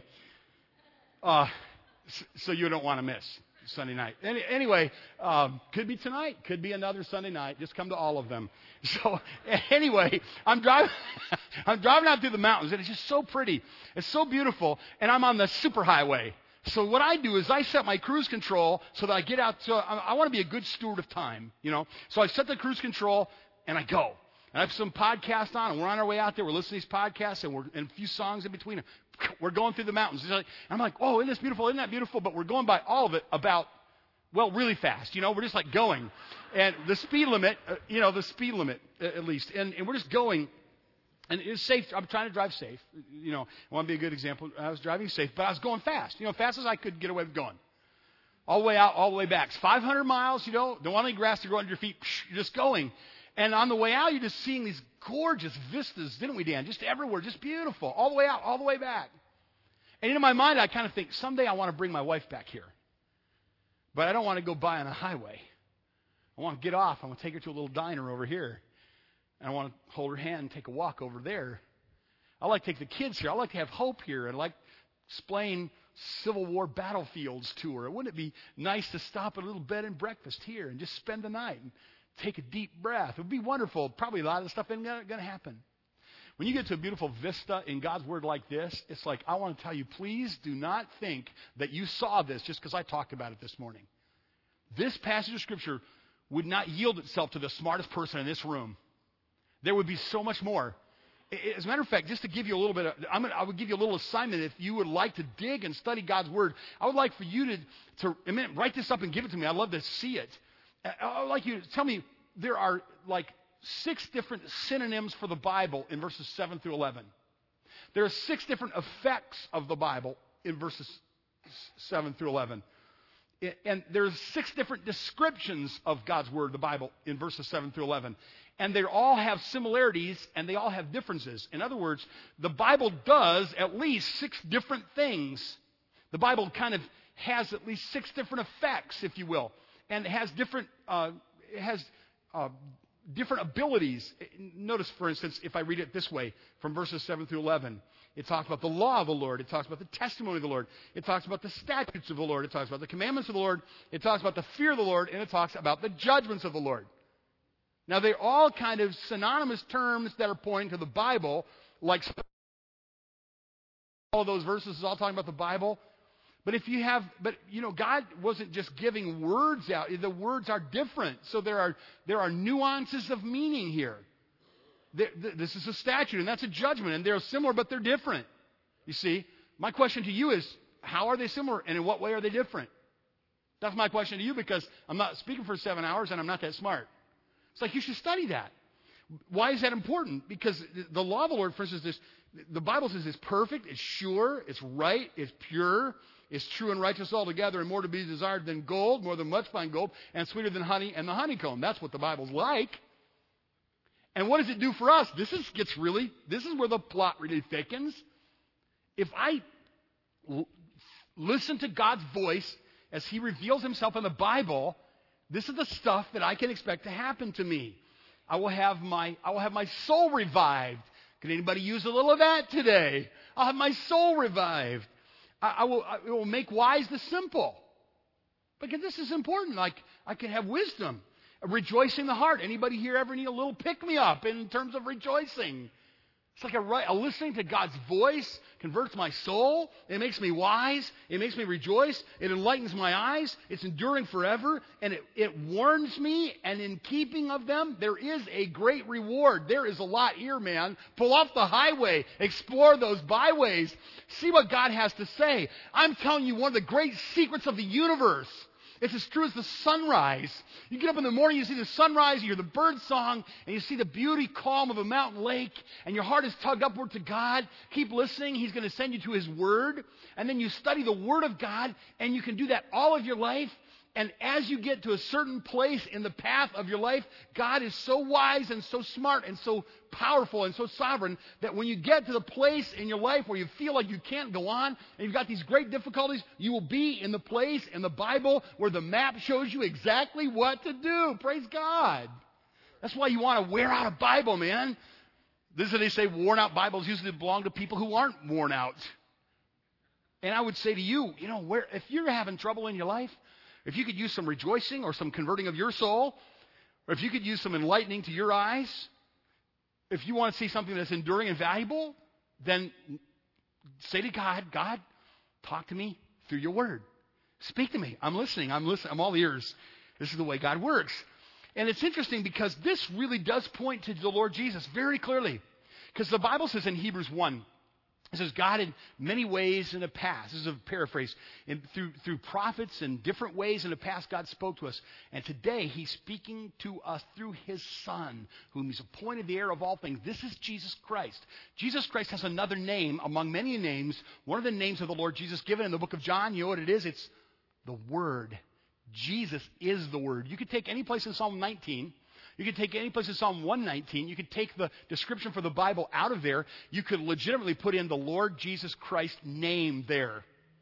uh, so you don't want to miss Sunday night. Any, anyway, um, could be tonight, could be another Sunday night. Just come to all of them. So anyway, I'm driving, I'm driving out through the mountains, and it's just so pretty. It's so beautiful, and I'm on the superhighway. So what I do is I set my cruise control so that I get out. So I, I want to be a good steward of time, you know. So I set the cruise control and I go. And I have some podcasts on, and we're on our way out there. We're listening to these podcasts, and we're and a few songs in between. We're going through the mountains. And I'm like, oh, isn't this beautiful? Isn't that beautiful? But we're going by all of it about, well, really fast. You know, we're just like going. And the speed limit, uh, you know, the speed limit uh, at least. And, and we're just going. And it's safe. I'm trying to drive safe. You know, I want to be a good example. I was driving safe, but I was going fast. You know, fast as I could get away with going. All the way out, all the way back. It's five hundred miles, you know. Don't want any grass to grow under your feet. You're just going. And on the way out, you're just seeing these gorgeous vistas, didn't we, Dan? Just everywhere, just beautiful. All the way out, all the way back. And in my mind, I kind of think, someday I want to bring my wife back here. But I don't want to go by on a highway. I want to get off. I want to take her to a little diner over here. And I want to hold her hand and take a walk over there. I like to take the kids here. I like to have Hope here and like explain Civil War battlefields to her. Wouldn't it be nice to stop at a little bed and breakfast here and just spend the night and take a deep breath? It would be wonderful. Probably a lot of the stuff isn't going to happen. When you get to a beautiful vista in God's Word like this, it's like, I want to tell you, please do not think that you saw this just because I talked about it this morning. This passage of Scripture would not yield itself to the smartest person in this room. There would be so much more. As a matter of fact, just to give you a little bit, of, I'm gonna, I would give you a little assignment if you would like to dig and study God's Word. I would like for you to, to a minute, write this up and give it to me. I'd love to see it. I would like you to tell me there are like six different synonyms for the Bible in verses seven through eleven. There are six different effects of the Bible in verses seven through eleven. And there's six different descriptions of God's Word, the Bible, in verses seven through eleven. And they all have similarities and they all have differences. In other words, the Bible does at least six different things. The Bible kind of has at least six different effects, if you will. And it has different, uh, it has uh, different abilities. Notice, for instance, if I read it this way, from verses seven through eleven, it talks about the law of the Lord. It talks about the testimony of the Lord. It talks about the statutes of the Lord. It talks about the commandments of the Lord. It talks about the fear of the Lord. And it talks about the judgments of the Lord. Now, they're all kind of synonymous terms that are pointing to the Bible, like all of those verses is all talking about the Bible. But if you have, but you know, God wasn't just giving words out. The words are different. So there are, there are nuances of meaning here. This is a statute and that's a judgment, and they're similar, but they're different. You see, my question to you is, how are they similar and in what way are they different? That's my question to you, because I'm not speaking for seven hours and I'm not that smart. It's like you should study that. Why is that important? Because the law of the Lord, for instance, is, the Bible says it's perfect, it's sure, it's right, it's pure, it's true and righteous altogether, and more to be desired than gold, more than much fine gold, and sweeter than honey and the honeycomb. That's what the Bible's like. And what does it do for us? This is gets really, this is where the plot really thickens. If I l- listen to God's voice as He reveals Himself in the Bible, this is the stuff that I can expect to happen to me. I will have my, I will have my soul revived. Can anybody use a little of that today? I'll have my soul revived. I, I will, I, it will make wise the simple. Because this is important. Like, I can have wisdom. Rejoicing the heart. Anybody here ever need a little pick-me-up in terms of rejoicing? It's like a, a listening to God's voice converts my soul. It makes me wise. It makes me rejoice. It enlightens my eyes. It's enduring forever. And it, it warns me. And in keeping of them, there is a great reward. There is a lot here, man. Pull off the highway. Explore those byways. See what God has to say. I'm telling you one of the great secrets of the universe. It's as true as the sunrise. You get up in the morning, you see the sunrise, you hear the bird song, and you see the beauty calm of a mountain lake, and your heart is tugged upward to God. Keep listening. He's going to send you to His Word. And then you study the Word of God, and you can do that all of your life. And as you get to a certain place in the path of your life, God is so wise and so smart and so powerful and so sovereign that when you get to the place in your life where you feel like you can't go on and you've got these great difficulties, you will be in the place in the Bible where the map shows you exactly what to do. Praise God. That's why you want to wear out a Bible, man. This is what they say, worn out Bibles usually belong to people who aren't worn out. And I would say to you, you know, where if you're having trouble in your life, if you could use some rejoicing or some converting of your soul, or if you could use some enlightening to your eyes, if you want to see something that's enduring and valuable, then say to God, God, talk to me through your word. Speak to me. I'm listening. I'm listening. I'm all ears. This is the way God works. And it's interesting because this really does point to the Lord Jesus very clearly. Because the Bible says in Hebrews one, it says, God in many ways in the past, this is a paraphrase, in, through, through prophets and different ways in the past, God spoke to us. And today, he's speaking to us through his Son, whom he's appointed the heir of all things. This is Jesus Christ. Jesus Christ has another name among many names. One of the names of the Lord Jesus given in the book of John, you know what it is? It's the Word. Jesus is the Word. You could take any place in Psalm nineteen. You could take any place in Psalm one nineteen. You could take the description for the Bible out of there. You could legitimately put in the Lord Jesus Christ name there.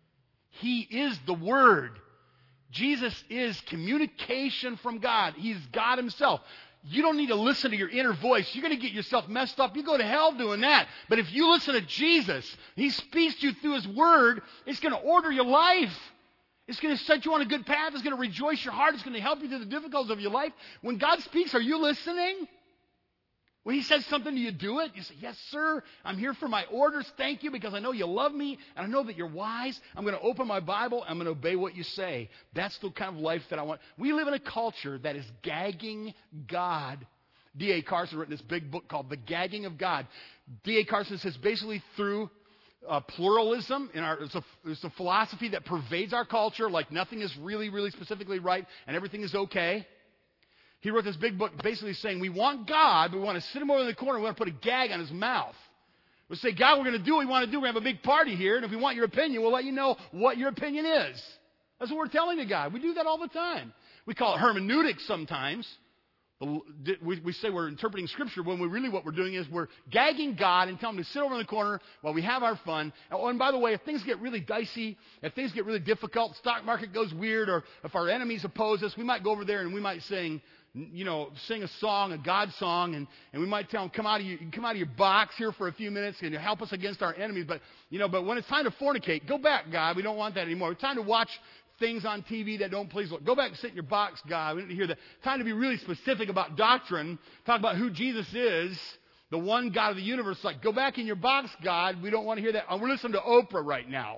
He is the Word. Jesus is communication from God. He's God himself. You don't need to listen to your inner voice. You're going to get yourself messed up. You go to hell doing that. But if you listen to Jesus, he speaks to you through his Word, it's going to order your life. It's going to set you on a good path. It's going to rejoice your heart. It's going to help you through the difficulties of your life. When God speaks, are you listening? When he says something, do you do it? You say, yes, sir. I'm here for my orders. Thank you, because I know you love me, and I know that you're wise. I'm going to open my Bible. I'm going to obey what you say. That's the kind of life that I want. We live in a culture that is gagging God. D A Carson wrote this big book called The Gagging of God. D A Carson says basically through Uh, pluralism in our it's a, it's a philosophy that pervades our culture, like nothing is really, really specifically right and everything is okay. He wrote this big book basically saying we want God, but we want to sit him over in the corner, we want to put a gag on his mouth. We say, God, we're going to do what we want to do. We're going to have a big party here, and if we want your opinion, we'll let you know what your opinion is. That's what we're telling to God. We do that all the time. We call it hermeneutics sometimes. We, we say we're interpreting Scripture when we really what we're doing is we're gagging God and telling him to sit over in the corner while we have our fun. Oh, and by the way, if things get really dicey, if things get really difficult, the stock market goes weird, or if our enemies oppose us, we might go over there and we might sing, you know, sing a song, a God song, and, and we might tell them, come out of your, come out of your box here for a few minutes and help us against our enemies. But, you know, but when it's time to fornicate, go back, God. We don't want that anymore. It's time to watch things on T V that don't please the Lord. Go back and sit in your box, God. We need to hear that. Time to be really specific about doctrine. Talk about who Jesus is, the one God of the universe. Like, go back in your box, God. We don't want to hear that. We're listening to Oprah right now.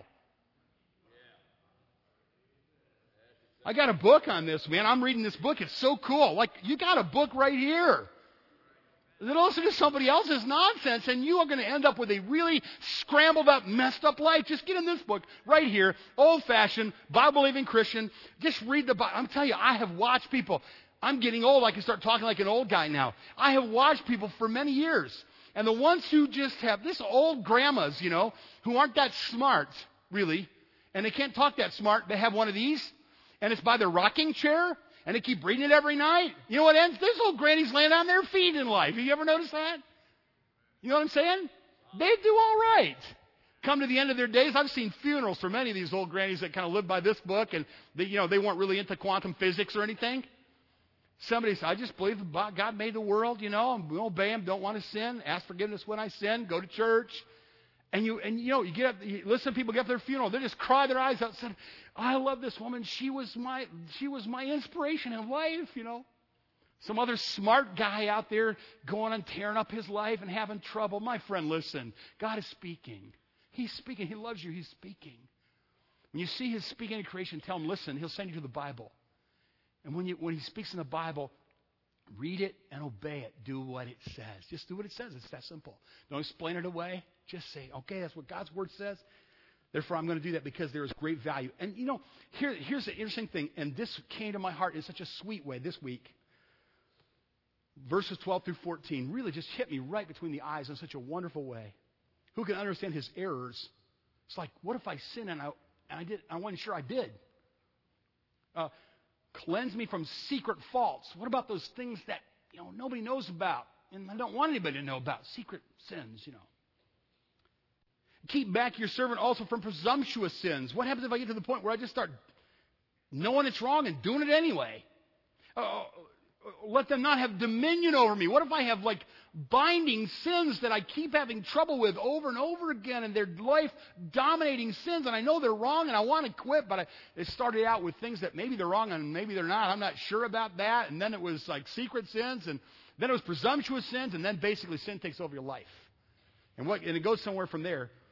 I got a book on this, man. I'm reading this book. It's so cool. Like, you got a book right here. Then listen to somebody else's nonsense, and you are going to end up with a really scrambled up, messed up life. Just get in this book right here, old-fashioned, Bible-believing Christian. Just read the Bible. I'm telling you, I have watched people. I'm getting old. I can start talking like an old guy now. I have watched people for many years, and the ones who just have this old grandmas, you know, who aren't that smart, really, and they can't talk that smart, they have one of these, and it's by their rocking chair. And they keep reading it every night. You know what ends? These old grannies land on their feet in life. Have you ever noticed that? You know what I'm saying? They do all right. Come to the end of their days. I've seen funerals for many of these old grannies that kind of live by this book, and they, you know, they weren't really into quantum physics or anything. Somebody said, I just believe God made the world, you know, and we obey him, don't want to sin, ask forgiveness when I sin, go to church. And you, and you know, you get up, you listen to people get up their funeral, they just cry their eyes out and say, I love this woman. She was my, she was my inspiration in life, you know. Some other smart guy out there going and tearing up his life and having trouble. My friend, listen, God is speaking. He's speaking. He loves you. He's speaking. When you see his speaking in creation, tell him, listen, he'll send you to the Bible. And when you, when he speaks in the Bible, read it and obey it. Do what it says. Just do what it says. It's that simple. Don't explain it away. Just say, okay, that's what God's word says. Therefore, I'm going to do that because there is great value. And, you know, here, here's the interesting thing. And this came to my heart in such a sweet way this week. Verses twelve through fourteen really just hit me right between the eyes in such a wonderful way. Who can understand his errors? It's like, what if I sin and I, and I, did, I wasn't sure I did? Uh, cleanse me from secret faults. What about those things that, you know, nobody knows about and I don't want anybody to know about? Secret sins, you know. Keep back your servant also from presumptuous sins. What happens if I get to the point where I just start knowing it's wrong and doing it anyway? Uh, let them not have dominion over me. What if I have like binding sins that I keep having trouble with over and over again, and they're life-dominating sins, and I know they're wrong and I want to quit, but I, it started out with things that maybe they're wrong and maybe they're not. I'm not sure about that. And then it was like secret sins, and then it was presumptuous sins, and then basically sin takes over your life. And what? And it goes somewhere from there.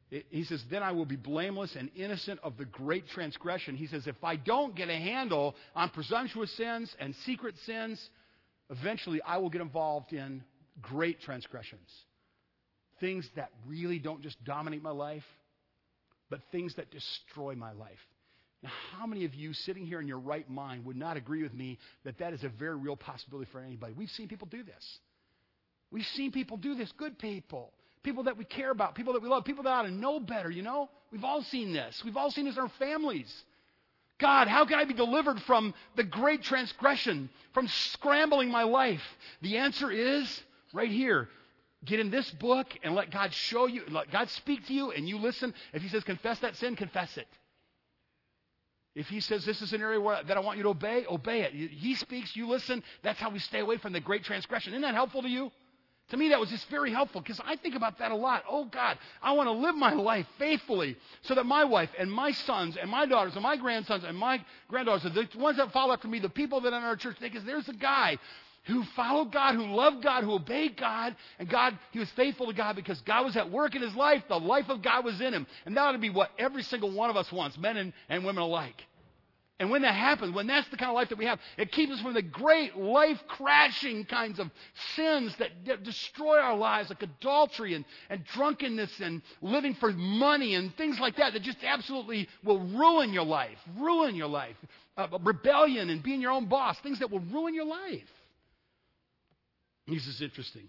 It, he says, then I will be blameless and innocent of the great transgression. He says, if I don't get a handle on presumptuous sins and secret sins, eventually I will get involved in great transgressions. Things that really don't just dominate my life, but things that destroy my life. Now, how many of you sitting here in your right mind would not agree with me that that is a very real possibility for anybody? We've seen people do this. We've seen people do this, good people. People that we care about, people that we love, people that ought to know better, you know? We've all seen this. We've all seen this in our families. God, how can I be delivered from the great transgression, from scrambling my life? The answer is right here. Get in this book and let God show you, let God speak to you, and you listen. If he says confess that sin, confess it. If he says this is an area where, that I want you to obey, obey it. He speaks, you listen. That's how we stay away from the great transgression. Isn't that helpful to you? To me, that was just very helpful because I think about that a lot. Oh, God, I want to live my life faithfully so that my wife and my sons and my daughters and my grandsons and my granddaughters, the ones that follow after me, the people that are in our church, think, there's a guy who followed God, who loved God, who obeyed God, and God, he was faithful to God because God was at work in his life. The life of God was in him. And that ought to be what every single one of us wants, men and, and women alike. And when that happens, when that's the kind of life that we have, it keeps us from the great life-crashing kinds of sins that de- destroy our lives, like adultery and, and drunkenness and living for money and things like that, that just absolutely will ruin your life, ruin your life. Uh, rebellion and being your own boss, things that will ruin your life. This is interesting.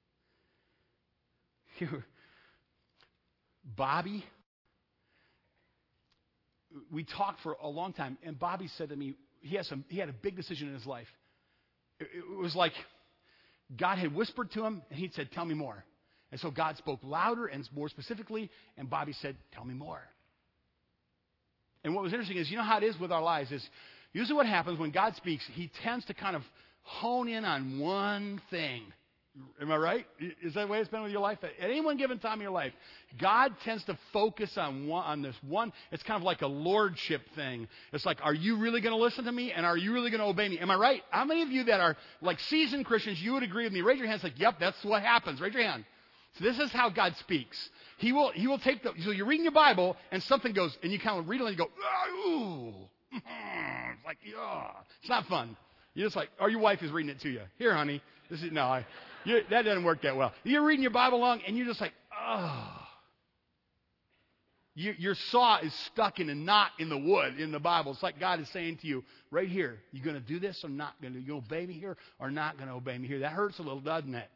Bobby, we talked for a long time, and Bobby said to me, he had, some, he had a big decision in his life. It, it was like God had whispered to him, and he said, tell me more. And so God spoke louder and more specifically, and Bobby said, tell me more. And what was interesting is, you know how it is with our lives, is usually what happens when God speaks, he tends to kind of hone in on one thing. Am I right? Is that the way it's been with your life? At any one given time in your life, God tends to focus on one, on this one. It's kind of like a lordship thing. It's like, are you really going to listen to me? And are you really going to obey me? Am I right? How many of you that are like seasoned Christians, you would agree with me? Raise your hand. It's like, yep, that's what happens. Raise your hand. So this is how God speaks. He will, he will take the, so you're reading your Bible and something goes, and you kind of read it and you go, ooh. It's like, yeah. It's not fun. You're just like, or your wife is reading it to you. Here, honey. This is, no, I, you, that doesn't work that well. You're reading your Bible along, and you're just like, oh. You, your saw is stuck in a knot in the wood in the Bible. It's like God is saying to you, right here, you going to do this or not going to? You obey me here or not going to obey me here? That hurts a little, doesn't it?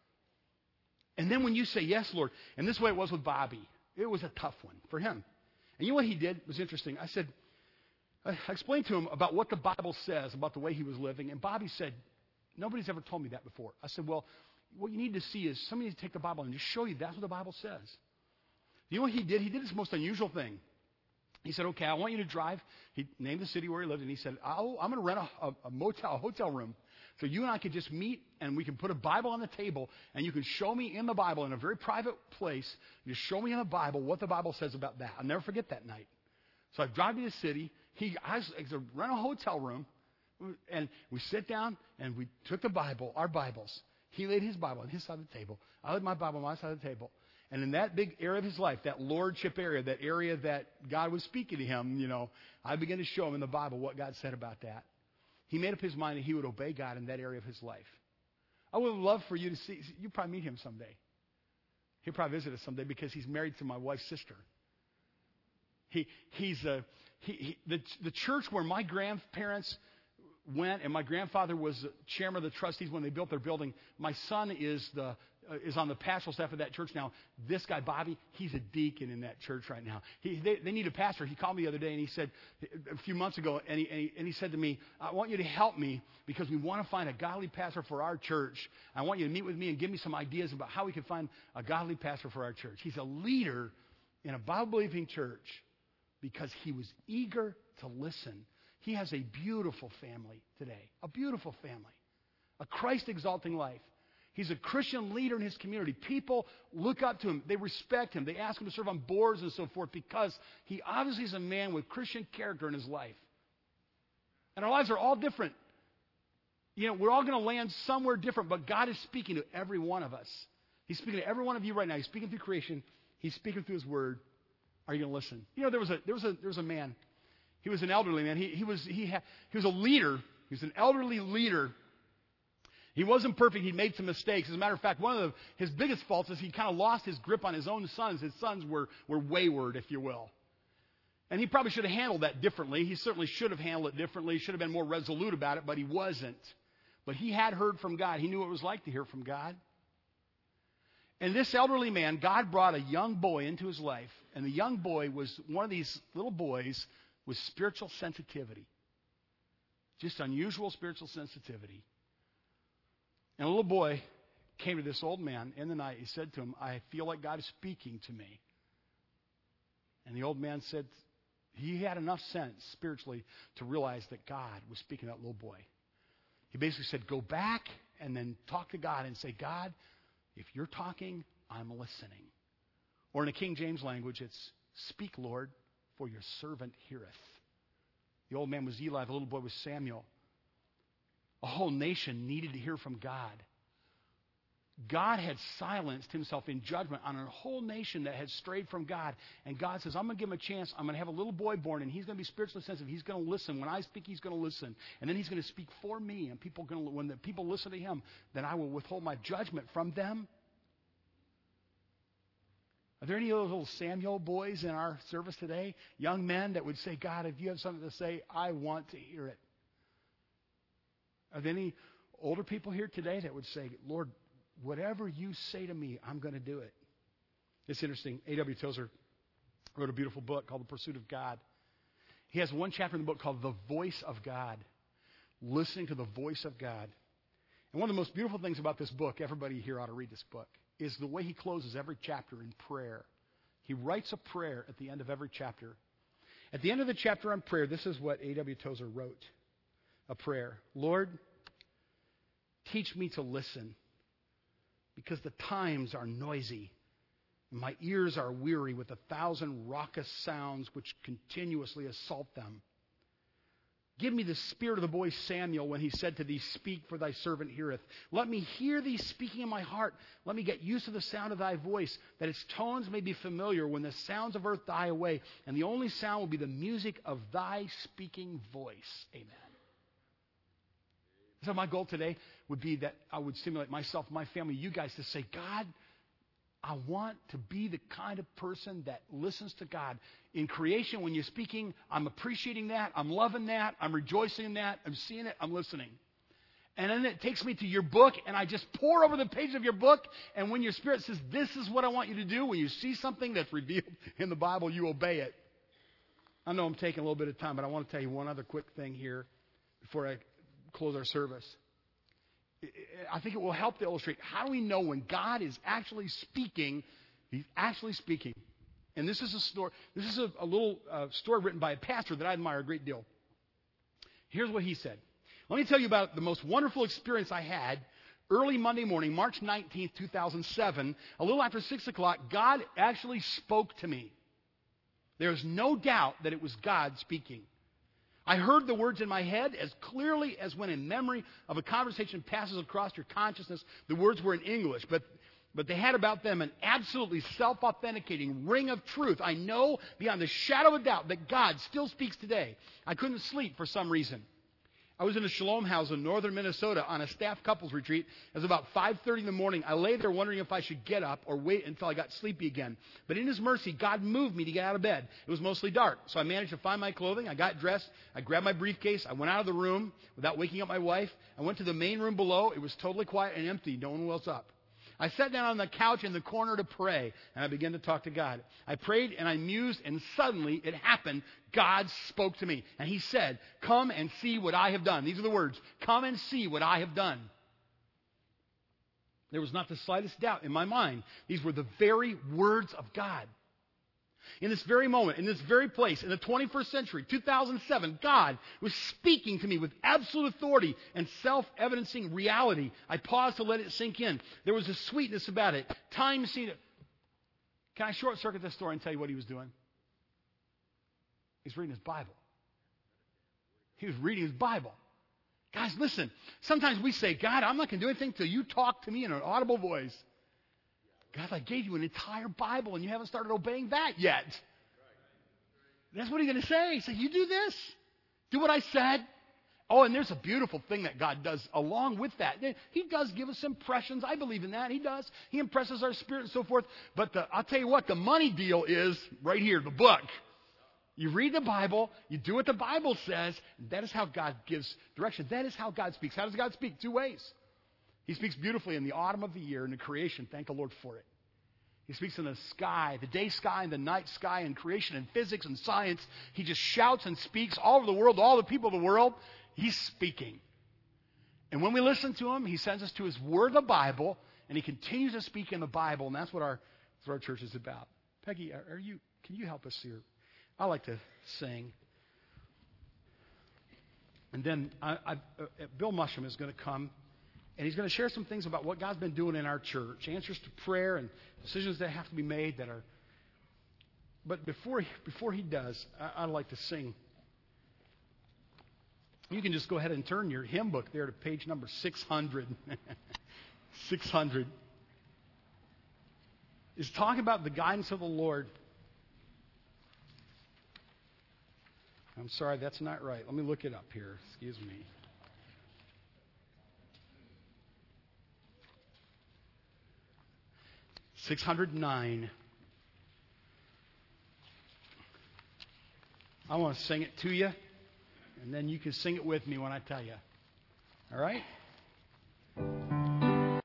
And then when you say, yes, Lord, and this way it was with Bobby. It was a tough one for him. And you know what he did? It was interesting. I said, I explained to him about what the Bible says about the way he was living, and Bobby said, nobody's ever told me that before. I said, well, what you need to see is somebody needs to take the Bible and just show you that's what the Bible says. You know what he did? He did this most unusual thing. He said, okay, I want you to drive. He named the city where he lived, and he said, I'll, I'm going to rent a, a, a motel, a hotel room. So you and I could just meet, and we can put a Bible on the table, and you can show me in the Bible, in a very private place, you show me in the Bible what the Bible says about that. I'll never forget that night. So I drive to the city. He, I, I said, rent a hotel room. And we sit down, and we took the Bible, our Bibles. He laid his Bible on his side of the table. I laid my Bible on my side of the table. And in that big area of his life, that lordship area, that area that God was speaking to him, you know, I began to show him in the Bible what God said about that. He made up his mind that he would obey God in that area of his life. I would love for you to see. You'll probably meet him someday. He'll probably visit us someday because he's married to my wife's sister. He, he's a, he, he, the, the church where my grandparents went, and my grandfather was chairman of the trustees when they built their building. My son is the uh, is on the pastoral staff of that church now. This guy, Bobby, he's a deacon in that church right now. He, they, they need a pastor. He called me the other day, and he said, a few months ago, and he, and he, and he said to me, I want you to help me because we want to find a godly pastor for our church. I want you to meet with me and give me some ideas about how we can find a godly pastor for our church. He's a leader in a Bible-believing church because he was eager to listen. He has a beautiful family today, a beautiful family, a Christ-exalting life. He's a Christian leader in his community. People look up to him. They respect him. They ask him to serve on boards and so forth because he obviously is a man with Christian character in his life. And our lives are all different. You know, we're all going to land somewhere different, but God is speaking to every one of us. He's speaking to every one of you right now. He's speaking through creation. He's speaking through His Word. Are you going to listen? You know, there was a there was a there was a man. He was an elderly man. He he was he had he was a leader. He was an elderly leader. He wasn't perfect. He made some mistakes. As a matter of fact, one of the, his biggest faults is he kind of lost his grip on his own sons. His sons were were wayward, if you will. And he probably should have handled that differently. He certainly should have handled it differently. He should have been more resolute about it, but he wasn't. But he had heard from God. He knew what it was like to hear from God. And this elderly man, God brought a young boy into his life. And the young boy was one of these little boys with spiritual sensitivity. Just unusual spiritual sensitivity. And a little boy came to this old man in the night. He said to him, I feel like God is speaking to me. And the old man said, he had enough sense spiritually to realize that God was speaking to that little boy. He basically said, go back and then talk to God and say, God, if you're talking, I'm listening. Or in the King James language, it's, speak, Lord, for your servant heareth. The old man was Eli, the little boy was Samuel. A whole nation needed to hear from God. God had silenced himself in judgment on a whole nation that had strayed from God. And God says, I'm going to give him a chance. I'm going to have a little boy born, and he's going to be spiritually sensitive. He's going to listen. When I speak, he's going to listen. And then he's going to speak for me. And people going to, when the people listen to him, then I will withhold my judgment from them. Are there any of those little Samuel boys in our service today? Young men that would say, God, if you have something to say, I want to hear it. Are there any older people here today that would say, Lord, whatever you say to me, I'm going to do it? It's interesting. A W Tozer wrote a beautiful book called The Pursuit of God. He has one chapter in the book called The Voice of God. Listening to the voice of God. And one of the most beautiful things about this book, everybody here ought to read this book, is the way he closes every chapter in prayer. He writes a prayer at the end of every chapter. At the end of the chapter on prayer, this is what A W Tozer wrote. A prayer. Lord, teach me to listen, because the times are noisy, and my ears are weary with a thousand raucous sounds which continuously assault them. Give me the spirit of the boy Samuel when he said to thee, speak, for thy servant heareth. Let me hear thee speaking in my heart. Let me get used to the sound of thy voice, that its tones may be familiar when the sounds of earth die away, and the only sound will be the music of thy speaking voice. Amen. So my goal today would be that I would stimulate myself, my family, you guys to say, God, I want to be the kind of person that listens to God. In creation, when you're speaking, I'm appreciating that. I'm loving that. I'm rejoicing in that. I'm seeing it. I'm listening. And then it takes me to your book, and I just pour over the page of your book. And when your spirit says, this is what I want you to do, when you see something that's revealed in the Bible, you obey it. I know I'm taking a little bit of time, but I want to tell you one other quick thing here before I close our service. I think it will help to illustrate how do we know when God is actually speaking. He's actually speaking. And this is a story. This is a, a little uh, story written by a pastor that I admire a great deal. Here's what he said. Let me tell you about the most wonderful experience I had early Monday morning, March nineteenth, two thousand seven. A little after six o'clock, God actually spoke to me. There's no doubt that it was God speaking. I heard the words in my head as clearly as when a memory of a conversation passes across your consciousness. The words were in English, but, but they had about them an absolutely self-authenticating ring of truth. I know beyond the shadow of a doubt that God still speaks today. I couldn't sleep for some reason. I was in a Shalom house in northern Minnesota on a staff couples retreat. It was about five thirty in the morning. I lay there wondering if I should get up or wait until I got sleepy again. But in His mercy, God moved me to get out of bed. It was mostly dark, so I managed to find my clothing. I got dressed. I grabbed my briefcase. I went out of the room without waking up my wife. I went to the main room below. It was totally quiet and empty. No one was up. I sat down on the couch in the corner to pray, and I began to talk to God. I prayed and I mused, and suddenly it happened. God spoke to me, and He said, come and see what I have done. These are the words. Come and see what I have done. There was not the slightest doubt in my mind. These were the very words of God. In this very moment, in this very place, in the twenty-first century, two thousand seven, God was speaking to me with absolute authority and self-evidencing reality. I paused to let it sink in. There was a sweetness about it. Time seemed... Can I short-circuit this story and tell you what he was doing? He's reading his Bible. He was reading his Bible. Guys, listen. Sometimes we say, God, I'm not going to do anything until you talk to me in an audible voice. God, I gave you an entire Bible and you haven't started obeying that yet. That's what he's going to say. He said, you do this. Do what I said. Oh, and there's a beautiful thing that God does along with that. He does give us impressions. I believe in that. He does. He impresses our spirit and so forth. But the, I'll tell you what, the money deal is right here, the book. You read the Bible. You do what the Bible says. That is how God gives direction. That is how God speaks. How does God speak? Two ways. He speaks beautifully in the autumn of the year in the creation. Thank the Lord for it. He speaks in the sky, the day sky and the night sky, and creation and physics and science. He just shouts and speaks all over the world, all the people of the world. He's speaking. And when we listen to him, he sends us to his word, the Bible, and he continues to speak in the Bible, and that's what our, that's what our church is about. Peggy, are you? Can you help us here? I like to sing. And then I, I, uh, Bill Musham is going to come, and he's going to share some things about what God's been doing in our church, answers to prayer and decisions that have to be made that are. But before he, before he does, I, I'd like to sing. You can just go ahead and turn your hymn book there to page number six hundred. six hundred. It's talking about the guidance of the Lord. I'm sorry, that's not right. Let me look it up here. Excuse me. six hundred nine. I want to sing it to you, and then you can sing it with me when I tell you. All right?